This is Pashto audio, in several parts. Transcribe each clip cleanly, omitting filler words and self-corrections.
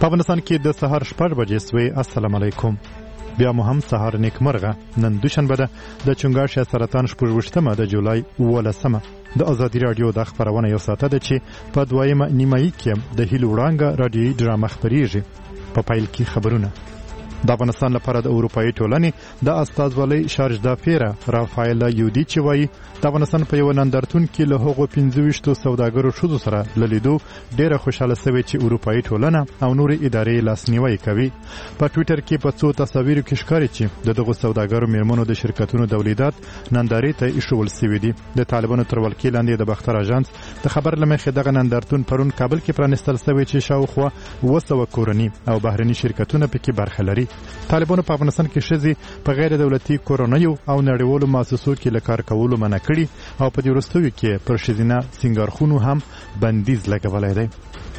په افغانستان کې د سهار 6 بجې سوی. السلام علیکم. بیا مو هم سهار نیکمرغه. نن دوشنبه ده د چنګاښ سرطان 28مه د جولای 18مه. د ازادي رادیو د خبرونه یو ساعت ده چې په دویمه نیمایي کې د هیلو وړانګه رادیوي ډرامه خبريږي. په پیل کې خبرونه. د افغانستان لپاره د اروپאי ټولنې د استازولۍ شارج دافیره رافایل یودیچ وایي د افغانستان په یو نندارتون کې له هغو 25 سوداګرو شذو سره لیدو ډیره خوشاله شوی چې اروپאי ټولنه او نور ادارې لاسنیوي کوي. په ټوئیټر کې په څو تصاویرو کې ښکاري چې دغه سوداګرو میرمنو د شرکتونو تولیدات نندارې ته ایښول شوي دي. د طالبانو تر ولکې لاندې د بختر اژانس د خبر لمخې دغه نندارتون پرون کابل کې پرانستل شوی چې شاوخوا 200 کورني او بهرني شرکتونه پکې برخه لري. طالبانو په افغانستان کې ښځې په غیر دولتي کورنیو او نړیوالو مؤسسو کې له کار کولو منع کړي او په دې وروستیو کې پر ښځینه سینګارخونو هم بندیز لګولی دی.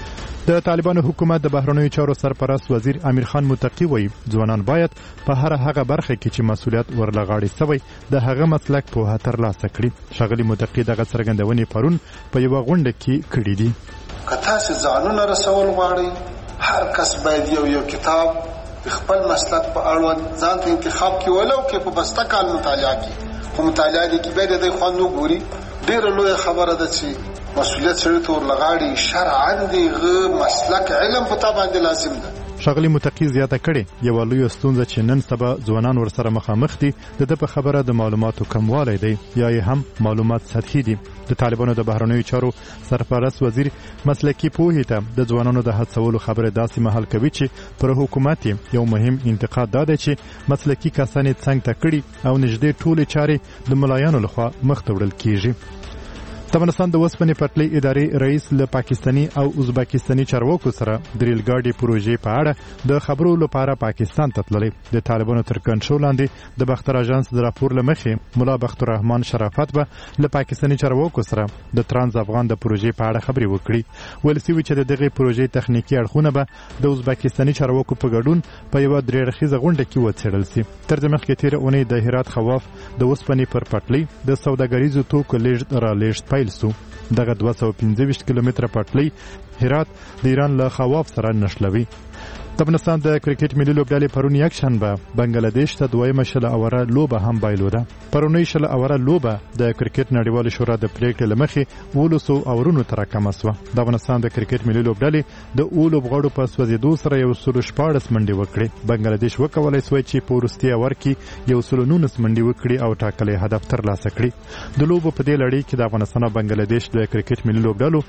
د طالبانو حکومت د بهرنیو چارو سرپرست وزیر امیر خان متقی وایي ځوانان باید په هغه برخه کې چې مسؤلیت ورلغاړي شوی د هغه مسلک په ترلاسه کړي. ښاغلي متقی دغه څرګندونې پرون په یوه غونډه کې کړې دي. که تاسې ځانونه رسول غواړئ، هر کس باید یو کتاب خپل مسلک په اړوند ځان ته انتخاب کې ولو کې په بسته کال مطالعه کې خو مطالعه دي کې به د خوانو ګوري. ډیره لوی خبره ده چې مسؤلیت سره تور لغاړي شرعاً دغه مسلک علم په تابع باندې لازم ده. ښاغلي متقی زیاته کړې یوه لویه ستونزه چې نن سبا ځوانان ورسره مخامخ دي د په خبره د معلوماتو کموالی دی یا یې هم معلومات سطحي دي. د طالبانو د بهرنیو چارو سرپرست وزیر مسلکي پوهې ته د ځوانانو د هڅولو خبره داسې مهال کوي چې پر حکومت یو مهم انتقاد دا دی چې مسلکي کسان یې څنګ ته کړي او نږدې ټولې چارې د ملایانو لخوا مخ ته وړل کیږي. د افغانستان د اوسپنې پټلۍ ادارې رئیس له پاکستاني او ازبکستاني چارواکو سره د ریل ګاډي پروژې په اړه د خبرو لپاره پاکستان ته تللی. د طالبانو تر کنټرول لاندې د بختر اژانس د راپور له مخې ملا بختر الرحمن شرافت به له پاکستاني چارواکو سره د ترانس افغان د پروژې په اړه خبرې وکړي. ویل شوي چې د دغې پروژې تخنیکي اړخونه به د ازبکستاني چارواکو په ګډون په یوه درې اړخیزه غونډه کې وڅېړل شي. تر دې مخکې تېره اونۍ د هرات خواف د اوسپنې پر پټلۍ د سوداګریزو توکو لیږد رالېږد پیل سو. دغه 225 کیلومتره پټلۍ هرات د ایران له خواف سره نښلوي. د افغانستان د کرکټ ملي لوبډلې پرون یکشنبه بنگلادیش ته دویمه شله اوره لوبه هم بایلوده. پرونی شله اوره لوبه د کرکټ نړیوال شورا د پریکړې له مخې 200 اورونو ته راکمه شوه. د افغانستان د کرکټ ملي لوبډلې د لوبغاړو په سوځېدو سره 114 منډې وکړې. بنگلادیش وکولای شوی چې په وروستي اور کې 119 منډې وکړي او ټاکلی هدف ترلاسه کړي. د لوبو په دې لړۍ کې د افغانستان او بنگلادیش د کرکټ ملي لوبډلو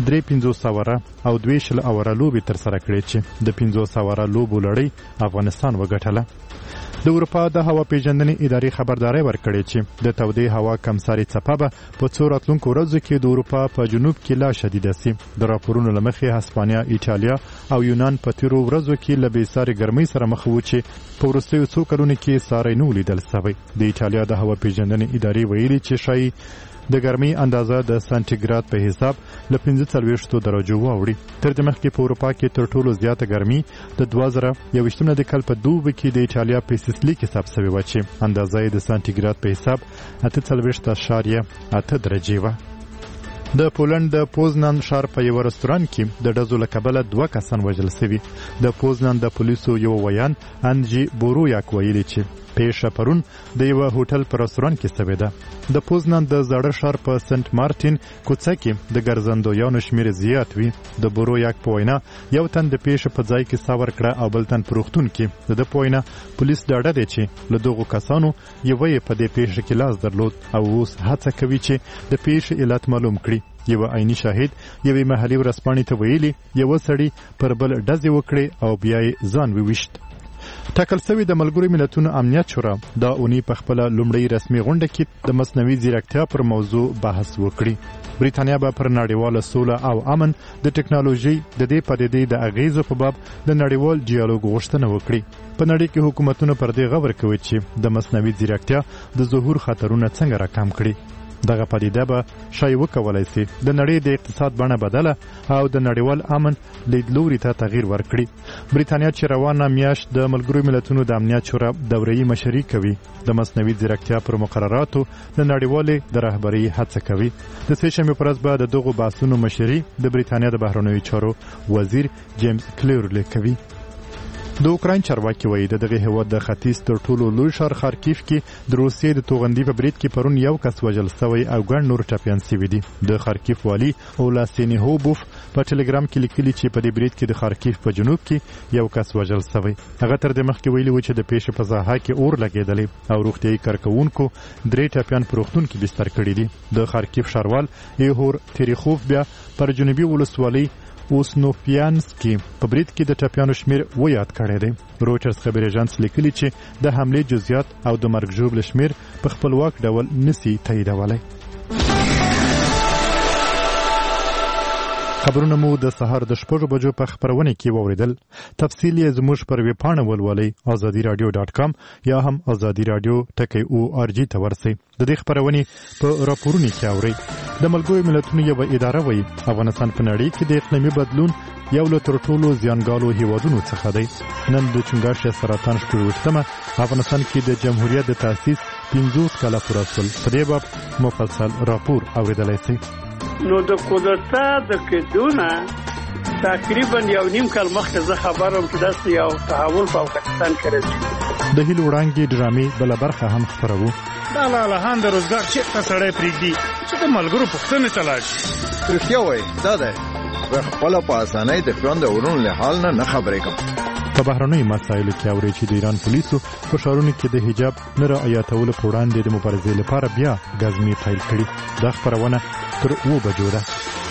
53 اوره او 2 اوره لوبې ترسره کړې چې د 50 اوره لوبو لړۍ افغانستان وګټله. د اروپا د هوا پیژندنې ادارې خبرداري ورکړې چې د تودې هوا کمساري څپه به په څو راتلونکو ورځو کې د اروپا په جنوب کې لا شدیده شي. د راپورونو له مخې هسپانیا، ایټالیا او یونان په تیرو ورځو کې له بېسارې ګرمۍ سره مخ وو چې په وروستیو څو کلونو کې ساری نه ولیدل شوی. د ایټالیا د هوا پیژندنې ادارې ویلي چې شایي د ګرمۍ اندازه د سانتیګراد په حساب له 45 درجو واوړي. تر دې مخکې په اروپا کې تر ټولو زیاته ګرمۍ د 2021 د کال په دوبي کې د ایټالیا په سیسلی کې ثبت شوې وه چې اندازه یې د سانتیګراد په حساب 48.8 درجې وه. د پولند د پوزنان ښار په یو رستوران کې د ډزو له کبله 2 کسان وژل شوي. د پوزنان د پولیسو یو ویان انجی بورویاک ویلي چې پیښه پرون د یو هوټل په رستوران کې شوې ده. د پوزنان د زاړه ښار په سنت مارټین کوڅه کې د ګرځندویانو شمېر زیات وي. د بورویاک په وینا یو تن د پیښې په ځای کې ساه ورکړه او بل تن په روغتون کې. د ده په وینا پولیس ډاډه دی چې له دغو کسانو یوه یې په دې پیښه کې لاس درلود او اوس هڅه کوي چې د پیښې علت معلوم کړي. یو عیني شاهد یوې محلي ورځپاڼې ته ویلي یوه سړي پر بل ډزې وکړې او بیا یې ځان وویشت. ټاکل شوی د ملګرو ملتونو امنیت شورا دا اونۍ په خپله لومړۍ رسمي غونډه کې د مصنوعي ځیرکتیا پر موضوع بحث وکړي. بریتانیا به پر نړیواله سوله او امن د ټکنالوژۍ د دې پدیدې د اغیزو په باب د نړیوال ډیالوګ غوښتنه وکړي. په نړۍ کې حکومتونه پر دې غور کوي چې د مصنوعي ځیرکتیا د ظهور خطرونه څنګه راکم کړي. دغه پدیده به شای وکولای شي د نړۍ د اقتصاد بڼه بدله او د نړیوال امن لیدلوري ته تغییر ورکړي. بریتانیا چې روانه میاشت د ملګرو ملتونو د امنیت شورا دوره‌ای مشري کوي، د مصنوعي ځیرکتیا پر مقرراتو د نړیوالې د رهبرۍ هڅه کوي. د سه شنبې پر ورځ به د دغو بحثونو مشري د بریتانیا د بهرنیو چارو وزیر جیمز کلیورلی کوي. د اوکراین چارواکي وایي د دغه هیواد د ختیځ تر ټولو لوی ښار خارکیف کې د روسیې د توغندي په برید کې پرون یو کس وژل شوی او ګڼ نور ټپیان شوي دي. د خارکیف والي اولاسینیهوبوف په ټلګرام کې لیکلي چې په دې برید کې د خارکیف په جنوب کې یو کس وژل شوی. هغه تر دې مخکې ویلي و چې د پیښې په ساحه کې اور لګېدلی او روغتیایي کارکوونکو 3 ټپیان په روغتون کې بستر کړي دي. د خارکیف ښاروال ایهور تریخوف بیا پر جنوبي ولسوالۍ اوسنوفیانسکي په برید کې د ټپیانو شمیر ویاد کړی دی. رویټرز خبري اژانس لیکلي چې د حملې جزئیات او د مرګ ژوبل شمیر په خپلواک ډول نسی تاییدولی. خبرونه مو د سهار د 6 بجو په خبرونه کې ووریدل. تفصیل یې زموږ پر ویب پاڼه ولولئ azadiradio.com یا هم azadiradio.org ته ورسئ. د دې خبرونه په راپورونو کې اورئ. د ملګرو ملتونو یو اداره وایي افغانستان په نړۍ کې د اقلیمي بدلون یو له تر ټولو زیانګالو هیوادونو څخه دی. نن د چنګاښ سرطان 18مه افغانستان کې د جمهوریت د تاسیس 50 کاله پوره شول. په دې باب مفصل راپور اوریدلای شئ. نو د کودتا د کډونه تقریبا 1.5 کال مخکې زه خبرم چې داسې یو تحول په افغانستان کې راځي. د هیلو وړاندې ډرامې بل برخه هم خبرو. دا لاله د روزګار چې تسړې پریږدي چې د ملګرو پښتنه چلاش. رښتیا وایي دا ده خپل په اسانۍ د ژوند ورونو له حال نه خبرې کوم. په بهرنیو مسایلو کې اوري چې د ایران پولیسو په ښارونو کې د حجاب نه رعایتولو په وړاندې د مبارزې لپاره بیا غزمې پیل کړي. دا خبرونه تر 2 بجو ده.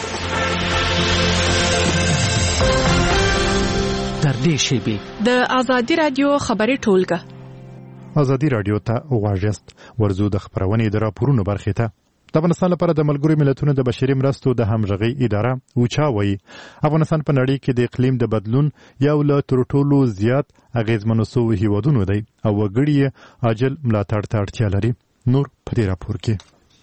تر دې شیبې د ازادي رادیو خبري ټولګه ازادي رادیو ته واژست ورزو د خبرونه د راپورونو برخه ته. د افغانستان لپاره د ملګرو ملتونو د بشري مرستو د همغږي اداره اوچا وایي افغانستان په نړۍ کې د اقلیم د بدلون یو له تر ټولو زیات اغیزمنو شویو هیوادونو دی او وګړي عاجل ملاتړ ته اړتیا لري. نور په دې راپور کې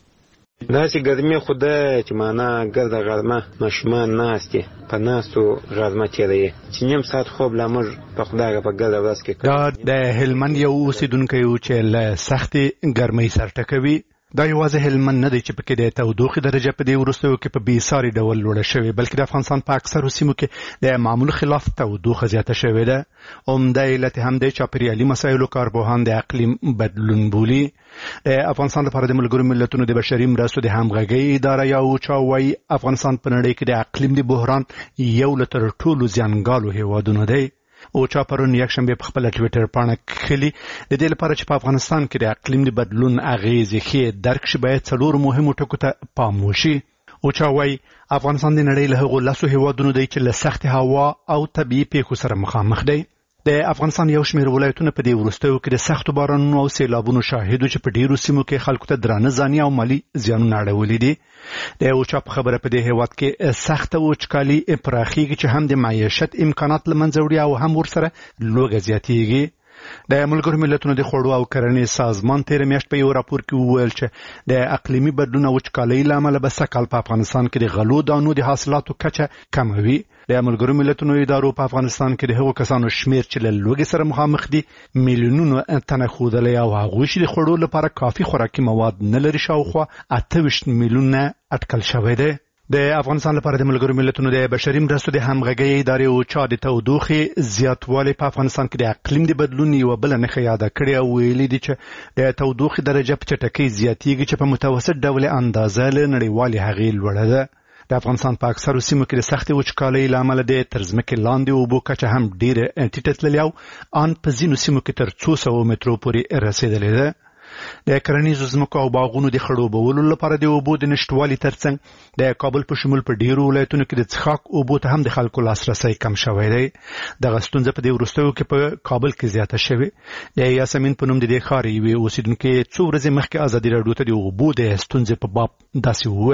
داسې ګرمي خو ده چې معنا ګرده غرمه ماشومان ناستې په ناستو غرمه تېروي چې نیم ساعت خوب لا موږ په خدای په ګرده ورځ کې دا د هلمند یو اوسېدونکی و چې له سختې ګرمۍ سر ټکوي. دا یوازې هلمند نه دی چې پکې د تودوخې درجه په دې وروستیو کې په بېساري ډول لوړه شوې، بلکې د افغانستان په اکثرو سیمو کې د معمول خلاف تودوخه زیاته شوې ده. عمده علت هم د چاپېریالي مسایلو کارپوهان د اقلیم بدلون بولي. د افغانستان لپاره د ملګرو ملتونو د بشري مرستو د همغږۍ اداره یا اوچا وایي افغانستان په نړۍ کې د اقلیم د بحران یو له تر ټولو زیانګالو هیوادونو دی. اوچا پرون یکشنبه په خپل ټویټر پاڼه کړي د دې لپاره چې په افغانستان کې د اقلیم د بدلون اغیزې ښې درک شي باید 4 مهمو ټکو ته پام وشي. اوچا وایي افغانستان د نړۍ له هغو 10 هیوادونو دی چې له سخت هوا او طبیعي پیښو سره مخامخ دی. د افغانستان یو شمېر ولایتونه په دې وروستیو کې د سختو بارانونو او سیلابونو شاهدو چې په ډیرو سیمو کې خلکو ته درانه ځاني او مالی زیانونه اړولي دي. د اوچا په خبره په دې هیواد کې سخته وچکالي پراخیږي چې هم د معیشت امکانات له منځه وړي او هم ورسره لوږه زیاتیږي. د ملګرو ملتونو د خوړو او کرنې سازمان تیر میاشت په یو راپور کې وویل چې د اقلیمي بدلون او وچکالۍ له امله به سږ کال په افغانستان کې د غلو دانو د حاصلاتو کچه کموي. د ملګرو ملتونو ادارو په افغانستان کې د هغو کسانو شمیر چې له لوږې سره مخامخ دي میلیونونو تنه ښودلی او هغوی چې د خوړو لپاره کافي خوراکي مواد نه لري شاوخوا 28 میلیونه اټکل شوی دی. د افغانستان لپاره د ملګرو ملتونو د بشري مرستو د همغږۍ ادارې اوچا د تودوخې زیاتوالی په افغانستان کې د اقلیم د بدلون یوه بله نښه یاده کړې او ویلي دي چې د تودوخې درجه په چټکۍ زیاتیږي چې په متوسط ډول اندازه له نړیوالې هغې لوړه ده. د افغانستان په اکثرو سیمو کې د سختې وچکالۍ له امله د تر ځمکې لاندې اوبو کچه هم ډېره ټیټه تللې او ان په ځینو سیمو کې تر 200 مترو پورې رسېدلې ده. د کرنیزو ځمکو او باغونو د خړوبولو لپاره د اوبو د نشتوالي ترڅنګ د کابل په شمول په ډیرو ولایتونو کې د څښاک اوبو ته هم د خلکو لاسرسی کم شوی دی. دغه ستونزه په دې وروستیو کې په کابل کې زیاته شوې. د یاسمین په نوم د دې ښار یوې اوسېدونکې څو ورځې مخکې ازادي راډیو ته د اوبو د ستونزې په باب داسې وویل.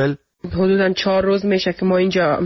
حدوداً 4 روز میشه که ما اینجا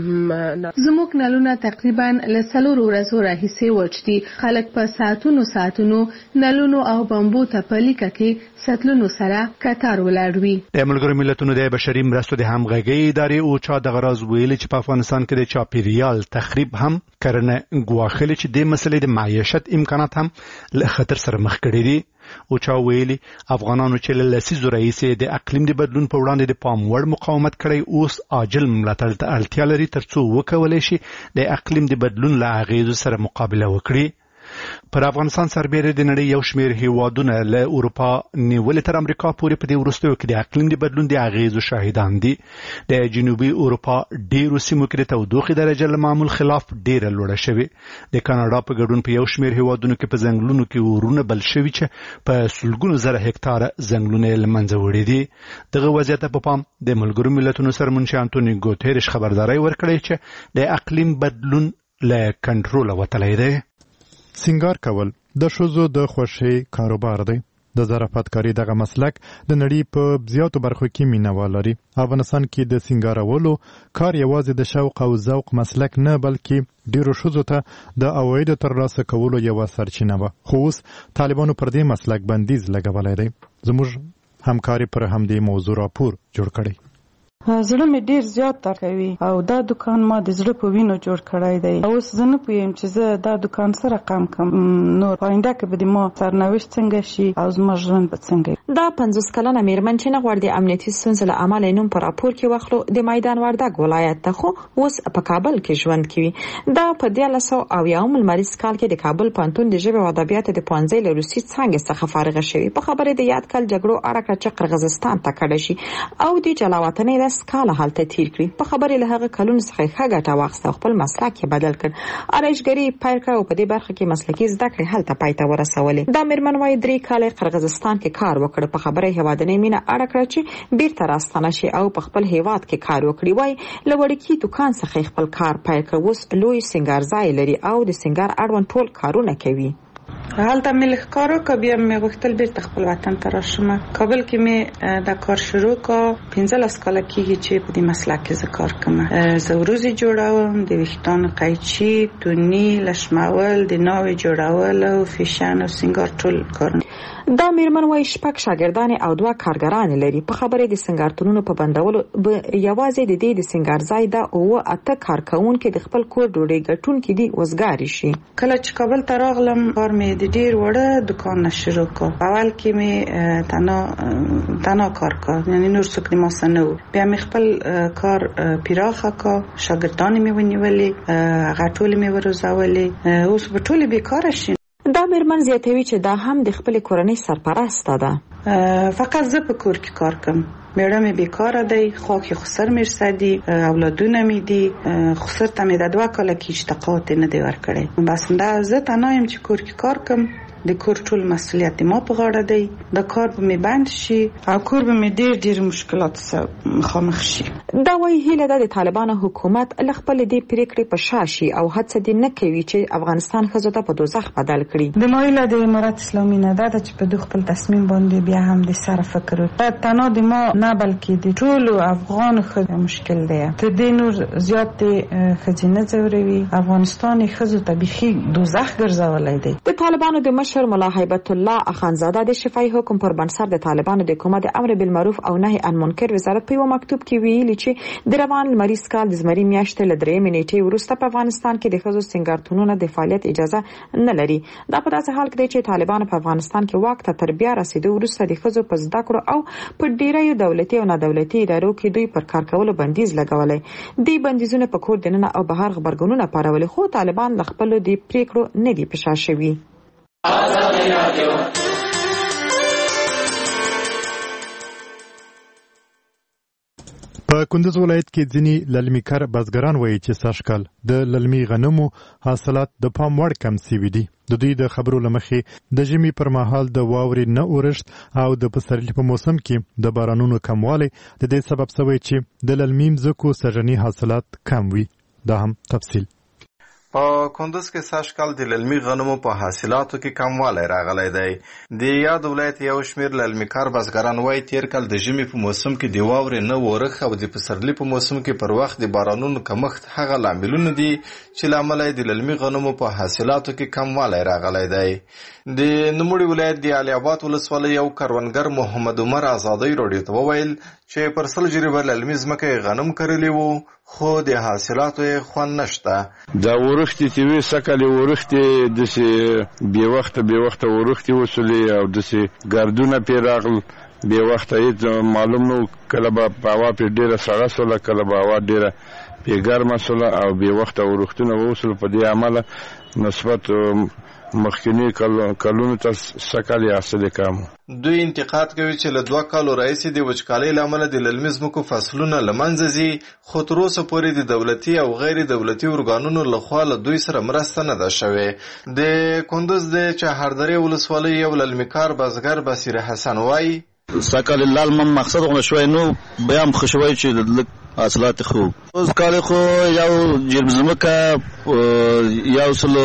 زموږ نلونه تقریبا له 4 ورځو راهیسې وچ دي. خلک په ساعتونو نلونو او بمبو ته په لیکه کې ساتلونو سره کتار ولاړ وي. د ملګرو ملتونو د بشري مرستو د همغږۍ ادارې اوچا دغه راز ویلي چې په افغانستان کې د چاپیریال تخریب هم کرنه ګواښلې چې د مسلې د معیشت امکانات هم له خطر سره مخ کړي دي. اوچا ویلي افغانانو چې له لسیزو راهیسې د اقلیم د بدلون په وړاندې د پام وړ مقاومت کړی اوس عاجل ملاتړ ته اړتیا لري ترڅو وکولای شي د اقلیم د بدلون له اغیزو سره مقابله وکړي. پر افغانستان سربېره د نړۍ یو شمېر هیوادونه له اروپا نیولې تر امریکا پورې په دې وروستیو کې د اقلیم د بدلون د اغیزو شاهدان دي. د جنوبي اروپا ډېرو سیمو کې د تودوخې درجه له معمول خلاف ډېره لوړه شوې. د کاناډا په ګډون په یو شمېر هیوادونو کې په ځنګلونو کې اورونه بل شوي چې په سلګونو زره هکتاره ځنګلونه یې له منځه وړي دي. دغه وضعیت په پام د ملګرو ملتونو سرمنشي انټونی ګوتریش خبرداری ورکړی چې د اقلیم بدلون له کنټروله وتلی دی. سنگار کول د ښځو د خوښۍ کاروبار دی. د ظرافتکاري دغه مسلک د نړۍ په زیاتو برخو کې مینوال لري. افغانستان کې د سنگارولو کار یوازې د شوق او ذوق مسلک نه بلکې ډیرو ښځو ته د عوایدو ترلاسه کولو یوه سرچینه وه. خو اوس طالبانو پر دې مسلک بندیز لګولی دی. زموږ همکاري پر همدې موضوع راپور جوړ کړی. زړه مې ډیر زیات ترکوي او دا دکان ما د زړه په وینو جوړ کړی دی. اوس زه نه پوهیم چې زه دا دکان سره رقم کم نور پاینده کې به د ما سرنوشت څنګه شي او زما ژوند به څنګه. دا 50 کلنه میرمن چې نه غواړي د امنیتي ستونزو له امله نوم په راپور کې واخلو د میدان وردګ ولایت ته خو اوس په کابل کې ژوند کوي. دا په 1990 لمریز کال کې د کابل پوهنتون د ژبې او ادبیاتو د پوهنځي له روسي څانګې څخه فارغه شوې. په خبره د یاد کال جګړو اړه کړه چې قرغیزستان ته کډه شي او د جلاوطنۍ کاله حالت تیر کړی. په خبرې له هغه کلونو څخه ښه ګټه واخیسته او خپل مسلک یې بدل کړ. آرایشګري پیل کړ او په دې برخه کې مسلکي زده کړې هلته پای ته ورسولې. دا میرمن وايي 3 کال قرغیزستان کې کار وکړ. په خبره هیوادنۍ مینه اړه کړ چې بیرته راستنه شي او په خپل هیواد کې کار وکړي. وايي له وړکي دکان څخه خپل کار پیل کړ. اوس لوی سنگار ځای لري او د سنگار اړوند ټول کارونه کوي. هلته مې لږ کار وکړ بیا مې غوښتل بیرته خپل وطن ته راشم. کابل کې مې دا کار شروع کړ. 15 کاله کېږي چې په دې مسلک کې زه کار کوم. زه وروځې جوړوم، د ویښتانو قیچي، توني، لشمول، د ناوې جوړول او فیشن او سنگار ټول کارونه. دا میرمن وايي 6 شاګردان او 2 کارګران لري. په خبره د سنگارتونونو په بندولو یوازې د دې د سنگار ځای دا او 8 کارکونکو د خپل کور ډوډۍ ګټونکو دي وزګاری شي. کله چې کابل ته راغلم کار مې د ډیر وړه دکان شروع کړ. اول کې مې تنها کار کړ، یعنی نور څوک ما سره نه و. بیا مې خپل کار پیراخه کړ، شاګردان مې ونیولې، غټول مې وروزولې. اوس په ټوله بیکاره شي. دا میرمن زیاتوي چې دا هم د خپل کورنۍ سرپرسته ده. فقط زه په کور کې کار کوم. میړه مې بیکاره دی، خواکې خسر مرسدي، اولادونه مې دي. خسر ته مې د 2 کاله کې اشتقاقات نه دی ورکړی. بس دا زه تنها یم چې کور کې کار کوم. د کور ټول مسؤلیت ما په غاړه دی. دا کار به مې بند شي او کور به مې ډېر مشکلات سره مخامخ شي. دا وایي هیله ده د طالبانو حکومت له خپل دې پریکړې په شا شي او هڅه دې نه کوي چې افغانستان ښځو ته په دوزخ بدل کړي. د مایله د امارات اسلامي نه ده چې په دوی خپل تصمیم باندې بیا هم د سره فکر وکړي. تنها د ما نه بلکې د ټولو افغان ښځو مشکل دی. ته دې نور زیات ښځې نه ځوروي. افغانستان ښځو ته بيخي دوزخ ګرځولای دی. د طالبانو د مشر ملا هیبت الله اخانزاده د شفاهي حکم پر بنسټ د طالبانو د حکومت امر بالمعروف او نهي عن منکر وزارت په یو مکتوب کې ویلي چې د روان لمریز کال د زمري میاشتې له 3 نیټې وروسته په افغانستان کې د ښځو سنگارتونونو د فعالیت اجازه نه لري. دا په داسې حال کې دی چې طالبانو په افغانستان کې واک ته تر بیا رسیدو وروسته د ښځو په زده کړو او په ډیرو دولتي او نه دولتي ادارو کې دوی پر کار کولو بندیز لګولای. دې بندیزونه په کور دننه او بهر خبرګونونه پارولي خو طالبان د خپل د پریکړو نه دي پښا شوي. په کندز ولایت کې ځینې للمیکر بزګران وایي چې سږکال د للمي غنمو حاصلات د پام وړ کم سوي دي. د دوی د خبرو له مخې د ژمي پر مهال د واورې نه اورښت او د پسرلي په موسم کې د بارانونو کموالی د دې سبب شوی چې د للمي مځکو سږني حاصلات کم وي. دا هم تفصیل. په کندوز کې سږ کال د للمي غنمو په حاصلاتو کې کموالی راغلی دی. د یاد ولایت یو شمېر للمي کار بزګران وایي تېر کال د ژمي په موسم کې د واورې نه ورخ او د پسرلي په موسم کې پر وخت د بارانونو کمښت هغه لاملونه دي چې له امله د للمي غنمو په حاصلاتو کې کموالی راغلی دی. د نوموړي ولایت د علي اباد ولسوالۍ یو کروندګر محمد عمر ازادۍ راډیو ته وویل چې پر 100 جریبه للمي ځمکه یې غنم کرلی وو خو د حاصلاتو یې خوند نشته. دا ورختې چې وي سکلې ورختې داسې بې وخته ورختې وسولې او داسې ګردونه پرې راغل بې وخته هېڅ معلوم نه و. کله به هوا پرې ډېره سړه سوله کله به هوا ډېره پرې ګرمه سوله او بې وخته ورختونه ووسول. په دې عمله نسبت مخکینی کلونو ته سکل یې حاصل کم. دوی انتقاد کوي چې له 2 کالو راهیسې د وچکالۍ له امله د للمي ځمکو فصلونه له منځه ځي خو تر اوسه پورې د دولتي او غیر دولتي ارګانونو لخوا له دوی سره مرسته نه ده شوې. د کندوز د چهاردرې ولسوالۍ یو للمي کار بزګر بصیر حسن وایي سکل لال من مقصد غو شوی نو بیا هم خوشوي چې حاصلات خو اوس کال خو یو جرم زمکه یو سلو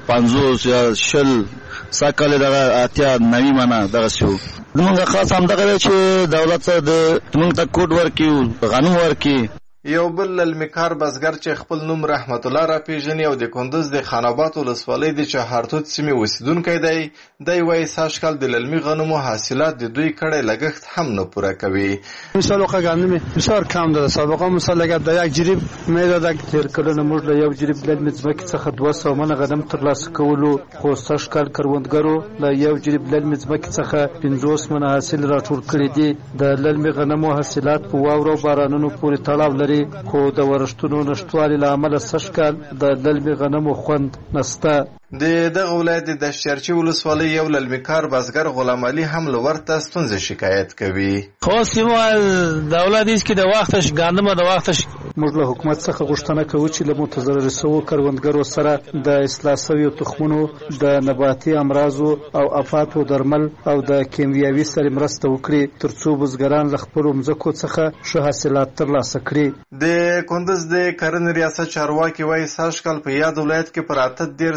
50 یا 60 سکل دغه اتیا نوی منه دغه شو. موږ خاص هم دغه چې دولت د موږ ته کوډ ورکي غنم ورکي. یو بل للمي کار بزګر چې خپل نوم رحمت الله را پیژني او د کندوز د خاناباد ولسوالۍ د چهارتوت سیمې اوسیدونکی دی. دی وایي سږ کال د للمي غنمو حاصلات د دوی کړی لګښت هم نه پوره کوي. مسابقه گندم بسیار کم داده. سابقه مثلا اگر در یک جریب میدادن که تیر کلون موږ له یو جریب للمي ځمکې څخه 200 منه غنم ترلاسه کولو خو سږ کال کروندګرو له یو جریب للمي ځمکې څخه 50 منه حاصل راټول کړي دي. د للمي غنمو حاصلات په واورو بارانونو پورې تړاو لري خو د ورښتونو نشتوالي له امله سږ کال د للمي غنمو خوند نسته. د دغه ولایت د دشچرچي ولسوالۍ یو للمي کار بزګر غلام علي هم له ورته ستونزې شکایت کوي. خاص ما دولت است که د وختش ګندم د وختش موږ له حکومت څخه غوښتنه کوو چې له متضرر شوو کروندګرو سره د اصلاح شویو تخمونو د نباتي امراضو او آفاتو درمل او د کیمیاوي سره مرسته وکړي ترڅو بزګران له خپلو مځکو څخه ښه حاصلات ترلاسه کړي. د کندوز د کرنې ریاست چارواکي وایي سږ کال په یاد ولایت کې پر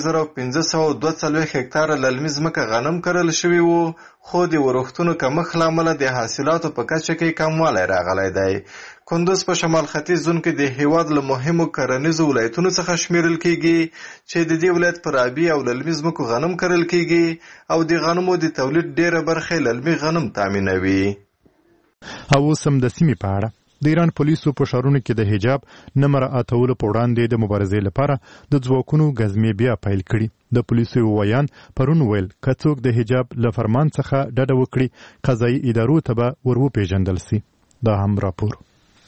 8,542 هکتاره للمي ځمکه غنم کرل شوي وو خو د ورښتونو کمښت له امله د حاصلاتو په کچه کې کموالی راغلی دی. کندوز په شمال ختیځ زون کې د هیواد له مهمو کرنیزو ولایتونو څخه شمیرل کیږي چې د دې ولایت پر آبي او للمي ځمکو غنم کرل کیږي او د غنمو د تولید ډیره برخه للمي غنم تامینوي. او اوس هم د سیمې په اړه د ایران پولیسو په ښارونو کې د حجاب نه مراعاتولو په وړاندې د مبارزې لپاره د ځواکونو ګزمې بیا پیل کړي. د پولیسو ویان پرون ویل که څوک د حجاب له فرمان څخه ډډه وکړي قضایي ادارو ته به ور وپېژندل سي. دا هم راپور.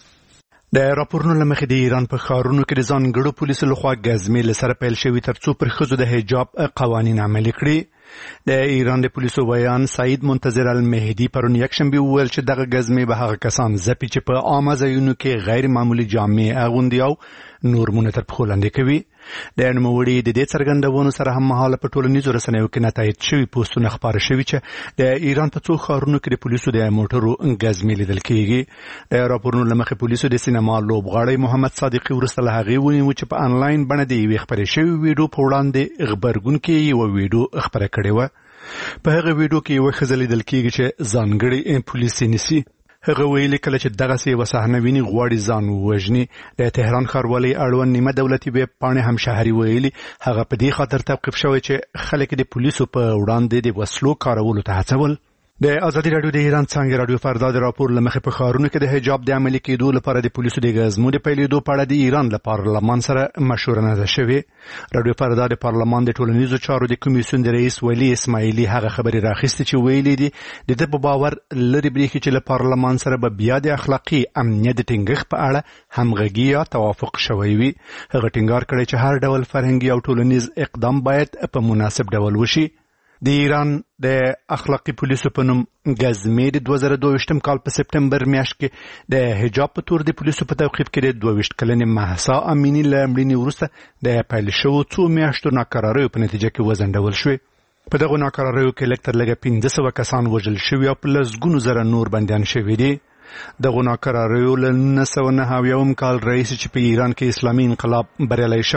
د راپورونو له مخې د ایران په ښارونو کې د ځانګړو پولیسو لخوا ګزمې له سره پیل شوي تر څو پر ښځو د حجاب قوانین عملي کړي. د ایران د پولیسو ویان سعید منتظر المهدي پرون یکشنبه وویل چې دغه ګزمې به هغه کسان ځپي چې په عامه ځایونو کې غیر معمولي جامې اغوندي او نور مونږ تر پښو لاندې کوي. د نوموړي د دې څرګندونو سره هم مهاله په ټولنیزو رسنیو کې نتایج شوي پوسټونه خپاره شوي چې د ایران په څو ښارونو کې د پولیسو د موټرو ګزمې لیدل کیږي. د راپورونو له مخې پولیسو د سینما لوبغاړی محمد صادقي وروسته له هغې ونیو چې په انلاین بڼه د یوې خپرې شوې ویډیو په وړاندې غبرګونکې یوه ویډیو خپره کړې وه. په هغه ویډیو کې یوه ښځه لیدل کیږي چې ځانګړی پولیس یې نیسي. هغه ویلي کله چې دغسې یوه صحنه ویني غواړي ځان ووژني. د تهران ښاروالۍ اړوند نیمه دولتي ویب پاڼې هم شهري ویلي هغه په دې خاطر توقیف شوی چې خلک د پولیسو په وړاندې د وسلو کارولو ته هڅول. د ازادي راډیو د ایران څانګې راډیو فردا د راپور له مخې په ښارونو کې د حجاب د عملي کېدو لپاره د پولیسو د ګزمو د پیلېدو په اړه د ایران له پارلمان سره مشوره نه ده شوې. راډیو فردا د پارلمان د ټولنیزو چارو د کمیسیون د رئیس ولی اسماعیلي هغه خبرې راخیستې چې ویلي دي د ده په باور لرې برېښي چې له پارلمان سره به بیا د اخلاقي امنیت د ټینګښت په اړه همغږي یا توافق شوی وي. هغه ټینګار کړی چې هر ډول فرهنګي او ټولنیز اقدام باید په مناسب ډول وشي. د ایران د اخلاقي پولیسو په نوم ګزمې د 2022 کال په سپټمبر میاشت کې د حجاب په تور د پولیسو په توقیف کې د 22 کلنې مهسا امینی له مړینې وروسته د پیل شوو څو میاشتو ناکراریو په نتیجه کې وځنډول شوې. په دغو ناکراریو کې لږ تر لږه 1500 کسان وژل شوي او په لسګونو زره نور بندیان شوي دي. دغو ناکراریو له 1990 کال راهیسې چې په ایران کې اسلامي انقلاب بریالی شوی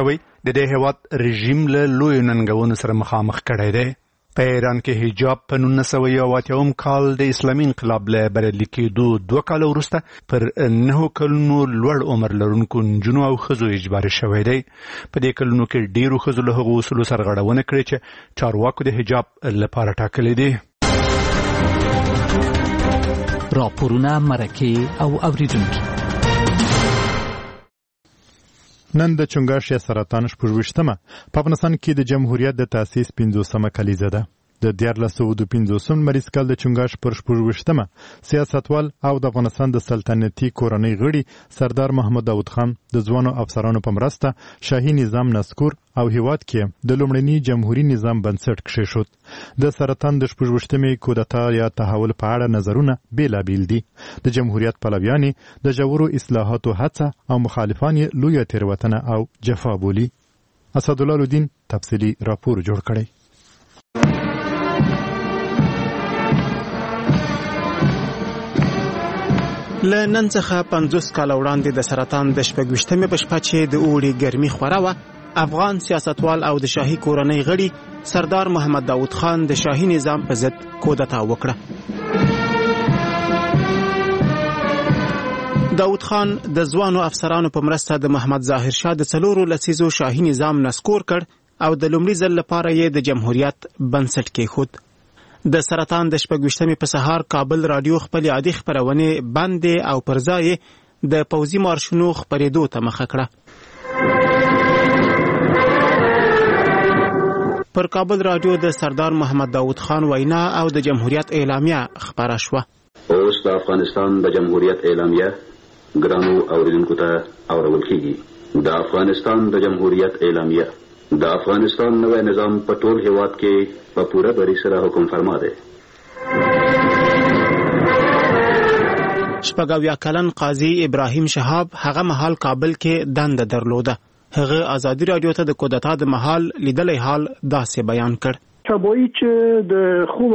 د دې هیواد رژیم له لوی ننګونو سره مخامخ کړی دی. په ایران کې حجاب په 1980 کال د اسلامي انقلاب له بریالي کېدو 2 کال وروسته پر 9 کلونو لوړ عمر لرونکو نجونو او ښځو اجباري شوی دی. په دې کلونو کې ډېرو ښځو له هغو اصولو سرغړونه کړې چې چارواکو د حجاب لپاره ټاکلي دي. راپورونه، مرکې او اوریدونکي. نن د چنګاښ یا سرطان 26مه په افغانستان کې د جمهوریت د تاسیس 50مه کلیزه ده. د 1450 مریض کال د چنګاښ پر 26مه سیاستوال او د افغانستان د سلطنتي کورنۍ غړي سردار محمد داود خان د ځوانو افسرانو په مرسته شاهي نظام نسکور او هیواد کې د لومړني جمهوریت نظام بنسټ کېښود. د سرطان د 26مې کودتا یا تحول په اړه نظرونه بیلابیل دي. د جمهوریت پلویان د ژورو اصلاحاتو هڅه او مخالفان یې لویه تېروتنه او جفا بولي. اسدالله الدین تفصیلي راپور جوړ کړی. له نن څخه 50 کال وړاندې د سرطان د 26مې په شپه چې د اوړي ګرمي خوره وه، افغان سیاستوال او د شاهي کورنۍ غړي سردار محمد داود خان د شاهي نظام په ضد کودتا وکړه. داود خان د ځوانو افسرانو په مرسته د محمد ظاهر شاه د 4 لسیزو شاهي نظام نسکور کړ او د لومړي ځل لپاره یې د جمهوریت بنسټ کېښود. د سرطان د 26مې په سهار کابل رادیو خپل عادي خپرونې بندې او پر ځای د پوځي مارشونو خپرېدو ته مخه کړه. پر کابل رادیو د سردار محمد داود خان وینا او د جمهوریت اعلامیه خپره شوه. اوس د افغانستان د جمهوریت اعلامیه ګرانو اوریدونکو ته اورول کېږي. د افغانستان د جمهوریت اعلامیه د افغانستان نوی نظام په ټول هیواد کې په پوره بری سره حکم فرما دی. 80 کلن قاضي ابراهیم شهاب هغه مهال کابل کې دنده درلوده. هغه آزادي رادیو ته د کودتا د مهال لیدلی حال داسې بیان کړ. سبایی چې د خوبه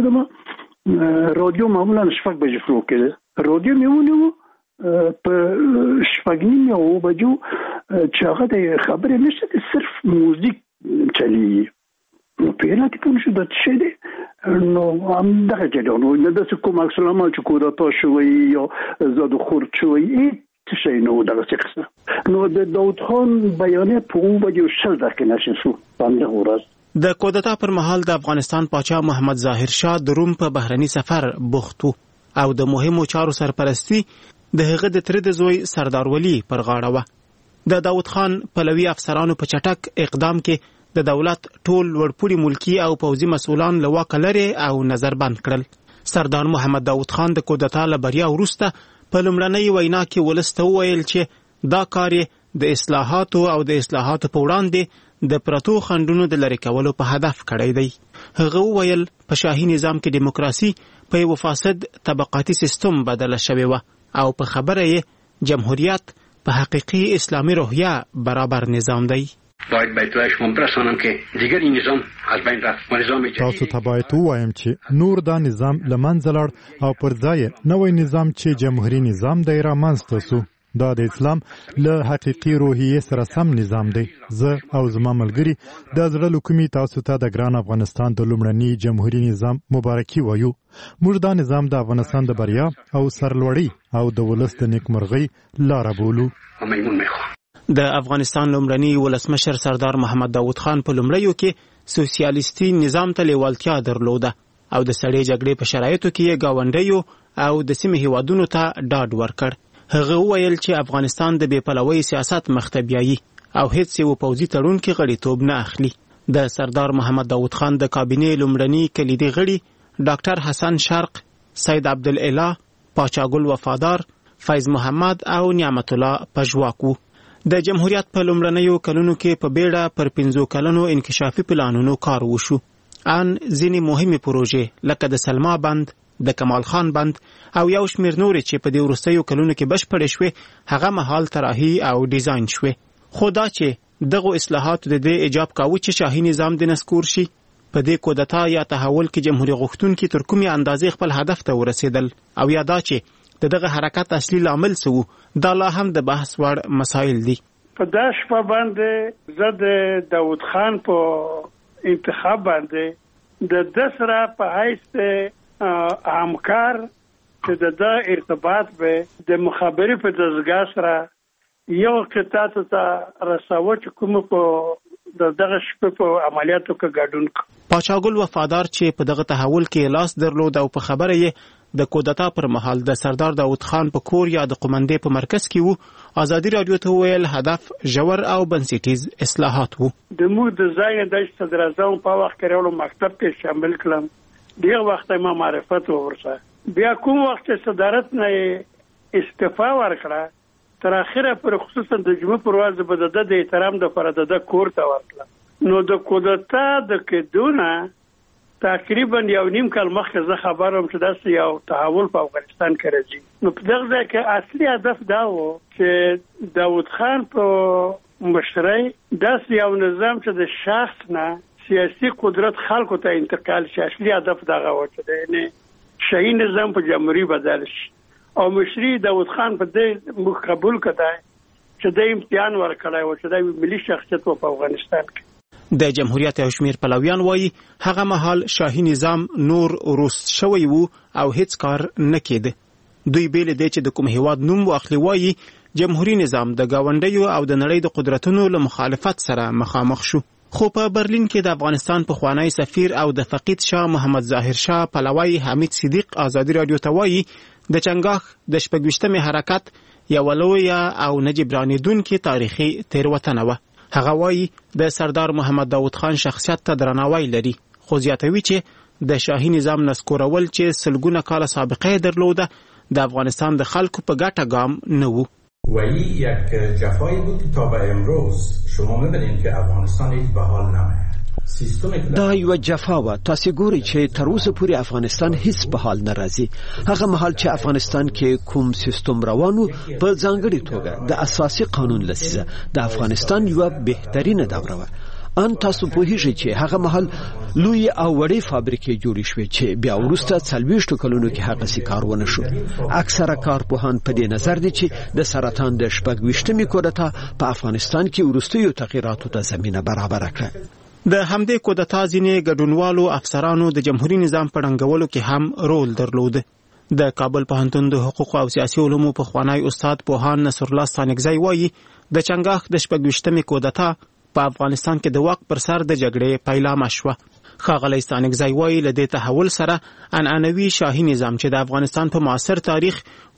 پاتېدم رادیو معمولا 6 بجې شروع کېده. رادیو مې ونیو په 6:30 او بجو چې هغه د خبرې نشته، صرف موزیک چلی. نو پیدا کوم شو د څه دی نو هم دغه جوړو نه د کوم اکسلام چې کودتا شوی یا زاد خور شوی څه شي نو دغه څه نو د داود خان بیانیه په وجه شل دقیقې نشو باندې ورځ. د کودتا پر مهال د افغانستان پاچا محمد ظاهر شاه د روم په بهرني سفر بوخت او د مهمو چارو سرپرستی د هغه د تر د زوی سردار ولی پر غاړه وه. د داود خان پلوي افسرانو په چټک اقدام کې د دولت ټول وړپوړي ملکی او پوځي مسؤلان له واکه لرې او نظر بند کړل. سردار محمد داود خان د کودتا له بریا وروسته په لومړنۍ وینا کې ولس ته وویل چې دا کار د اصلاحاتو او د اصلاحاتو په وړاندې د پرتو خنډونو د لرې کولو په هدف کړی دی. هغه وویل په شاهي نظام کې دیموکراسي په یو فاسد طبقاتي سیستم بدله شوې وه او په خبره یې جمهوریت په حقیقي اسلامی روحیه برابر نظام دی. باید بیتوی شما برسانم که دیگر این نظام از بین رفت و نظام جدید. تاسو ته باید ووایم چې نور دا نظام له منځه لاړ او پر ځای نوی نظام چې جمهوري نظام دی رامنځته سو. دا د اسلام له حقیقي روحیې سره سم نظام دی. زه او زما ملګري د زړه له کومې تاسو ته د ګران افغانستان د لومړني جمهوري نظام مبارکي وایو. موږ دا نظام د افغانستان د بریا او سرلوړۍ او د ولس د نیکمرغۍ لاره بولو. د افغانستان لومړني ولسمشر سردار محمد داود خان په لومړیو کې سوسیالیستي نظام ته لیوالتیا درلوده او د سړې جګړې په شرایطو کې یې ګاونډیو او د سیمې هیوادونو ته ډاډ ورکړ. هغه وویل چې افغانستان د بې پلوۍ سیاست مخ ته بیایي او هیڅ یو پوځي تړون کې غړیتوب نه اخلي. د سردار محمد داود خان د کابینې لومړني کلیدي غړي ډاکټر حسن شرق، سید عبدالاله، پاچا ګل وفادار، فیض محمد او نعمت الله پژواک وو. د جمهوریت په لومړنیو کلونو کې په بیړه پر 15 کلنو انکشافي پلانونو کار وشو. ان ځینې مهمې پروژې لکه د سلما بند، د کمال خان بند او یو شمېر نورې چې په دې وروستیو کلونو کې بشپړې شوې هغه مهال طراحي او ډیزاین شوې. خو دا چې دغه اصلاحات د دې ایجاب کاوه چې شاهي نظام د نسکور شي، په دې کودتا یا تحول کې جمهوریت غوښتونکي تر کومې اندازې خپل هدف ته ورسېدل او یا دا چې دغه حرکت اصلي لامل څه و، دا لا هم د بحث وړ مسایل دي. په دا شپه باندې زه د داود خان په انتخاب باندې د دسرا په حیث همکار چې د ارتباط به د مخابري په دستګاه سره یو قطعه ته رساوه چې کوم په دغه شپه په عملیاتو کې ګډون کړ. پاچا ګل وفادار چې په دغه تحول کې لاس درلود او په خبره یې د کودتا پر مهال د سردار داود خان په کور یا د قومندې په مرکز کې وو، ازادي رادیو ته ویل هدف ژور او بنسټیز اصلاحات وو. د موږ د ځای د صدر اعظم په وخت کې ورو مکتب کې شامل کړم، ډیر وخت ما معرفت ورسره، بیا کوم وخت صدارت نه استعفا ورکړه تر اخره پر خصوصا د جمعې پر ورځ به د احترام د پر د کور ته ورتله. نو د کودتا د کېدونه تقریبا یو نیم کال مخکې زه خبرم چې داسې یو تحول په افغانستان کې راځي. نو په دغه ځای کې اصلي هدف دا و چې داود خان په مشرۍ داسې یو نظام چې د شخص نه سیاسي قدرت خلکو ته انتقال شي. اصلي هدف دغه و چې د شاهي نظام په جمهوریت بدل شي او مشري داود خان په دې موږ قبول کړای چې د امتحان ورکړای و چې د ملي شخصیت په افغانستان کې. د جمهوریت او شمیر پلویان وایي هغه مهال شاهي نظام نور روست شوی وو او هیڅ کار نه کېده. دوی بیل دی چې د کوم هیواد نوم واخلي وایي جمهوریت نظام د گاونډیو او د نړۍ د قدرتونو له مخالفت سره مخامخ شو. خو په برلین کې د افغانستان پخوانی سفیر او د فقید شاه محمد ظاهر شاه پلوی حمید صدیق ازادي رادیو ته وایي د چنګاښ د 26مې حرکت یو لویه او نه جبرانېدونکې تاریخي تېروتنه وه. هغه وایي د سردار محمد داود خان شخصیت ته درناوی لري، خو زیاتوي چې د شاهي نظام نسکورول چې سلګونه کاله سابقه درلوده د افغانستان د خلکو په ګټه ګام نه وو. ولی یک جفایی بود تا به امروز شما می‌بینید که افغانستان هیچ به حال نمیاد. دا یو جفا و تاسو ګورئ چې تر اوسه پورې افغانستان هیڅ په حال نه راځي. هغه مهال چې افغانستان کې کوم سیستم روانو په ځانګړي توګه د اساسي قانون لسیزه د افغانستان یو بهترینه دوره و. ان تاسو پوهیږئ چې هغه مهال لوی او وړې فابریکې جوړې شوې چې بیا وروسته 40 کلونو کې هغه سي کارونه شو. اکثره کارپوهان په دې نظر دي چې د سرطان د 26مې کودتا په افغانستان کې وروستیو تغییراتو ته زمينه برابر کړه. د همدې کودتا ځینې ګډونوالو افسرانو د جمهوریت نظام په ړنګولو کې هم رول درلود. د کابل پوهنتون د حقوق او سیاسي علومو پخوانی استاد پوهان نصر الله ستانکزی وایي د چنګاښ د 26مې کودتا په افغانستان کې د واک پر سر د جګړې پیلامه شوه. ښاغلی ستانکزی وایي له دې تحول سره عنعنوي شاهي نظام چې د افغانستان په معاصر تاریخ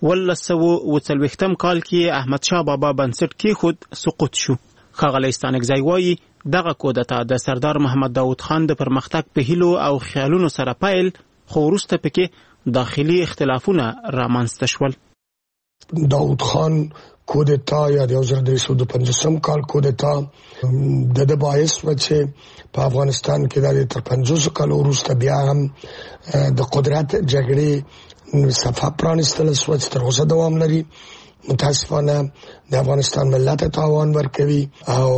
1940 کال کې احمد شاه بابا بنسټ کېښود سقوط شو. ښاغلی ستانکزی وایي دغه کودتا د سردار محمد داود خان د پرمختګ په هیلو او خیالونو سره پیل، خو وروسته پکې داخلي اختلافونه رامنځته شول. داود خان کودتا یا د 1950 کال کودتا د باعث و چې په افغانستان کې د تر 50 کال وروسته بیا هم د قدرت جګړې صفحه پرانستل شو چې تر اوسه دوام لري. متاسفانه د افغانستان ملت تاوان ورکوي او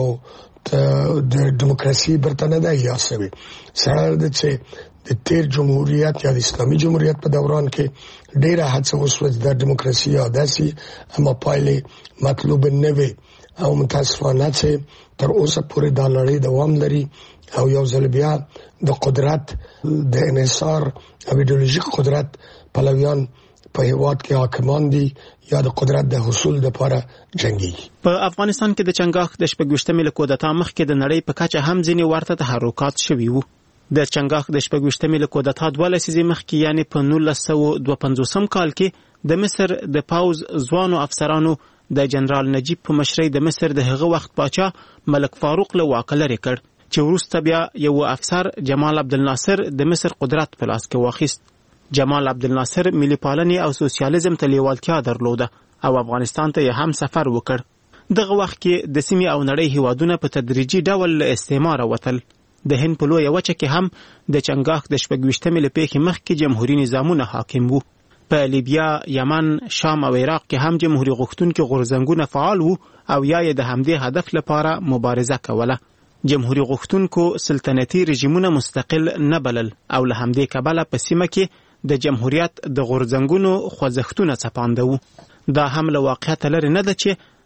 د دیموکراسي برتنه ده یا سوي سره د چې د تیر جمهوریت یا د اسلامي جمهوریت په دوران کې ډیره هڅه وشوه د دیموکراسي عادتي اما پایلې مطلوب نه وي او متاسفانه چې تر اوسه پورې د لړۍ دوام لري او یو ځل بیا د قدرت د انحصار او ایدئولوژیک قدرت پلویان په هیواد کې حاکمان دي یا د قدرت د حصول لپاره جنگي. په افغانستان کې د چنګاښ د 26مې کودتا مخکې د نړۍ په کچه هم ځینې ورته تحرکات شوي وو. د چنګاښ د 26مې کودتا 2 لسیزې مخکې یعنی په 1952 کال کې د مصر د پاوز ځوانو افسرانو د جنرال نجیب په مشرۍ د مصر د هغه وخت پاچا ملک فاروق له واکه لرې کړ چې وروسته بیا یو افسر جمال عبدالناصر د مصر قدرت په لاس کې واخیست. جمال عبدالناصر ملي پالنې او سوسیالیزم ته لیوالتیا درلوده او افغانستان ته هم سفر وکړ. دغه وخت کې د سیمې او نړۍ هیوادونه په تدریجي ډول له استعماره وتل. د هند په لویه وچه کې هم د چنګاښ د 26مې له پیښې مخکې جمهوریت نظامونه حاکم وو. په لیبیا، یمن، شام او عراق کې هم جمهوریت غوښتونکي غورځنګونه فعال وو او یا د همدې هدف لپاره مبارزه کوله. جمهوریت غوښتونکو سلطنتي رژیمونه مستقل نه بلل او له همدې کبله په سیمه کې د جمهوریت د غورځنګونو خوځښتونه څپانده وو. دا هم له واقعیت لرې نه ده چې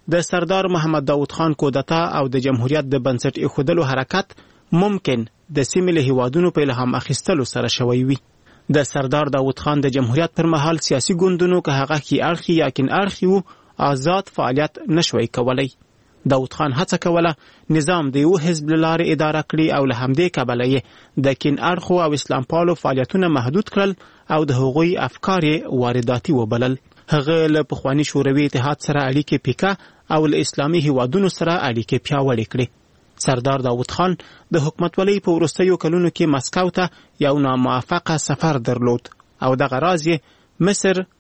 د سردار محمد داود خان کودتا او د جمهوریت د بنسټ ایښودلو حرکت ممکن د سیمې له هیوادونو په الهام اخیستلو سره شوی وي. د سردار داود خان د جمهوریت پر مهال سیاسي ګوندونو که هغه کی اړخي یا کین اړخي وو آزاد فعالیت نشوي کولای. داود خان هڅه کوله نظام د یو حزب لاره اداره کړي او له همدې کبله یې د کین اړخو او اسلام پالو فعالیتونه محدود کړل او د هغوی افکار وارداتي وبلل. هغه له پخوانی شوروي اتحاد سره اړیکې پیکا او له اسلامي هیوادونو سره اړیکې پیاوړې کړې. سردار داود خان د حکومتولۍ په وروستیو کلونو کې مسکو ته یو ناموافقه سفر درلود او دغه راز یې مصر،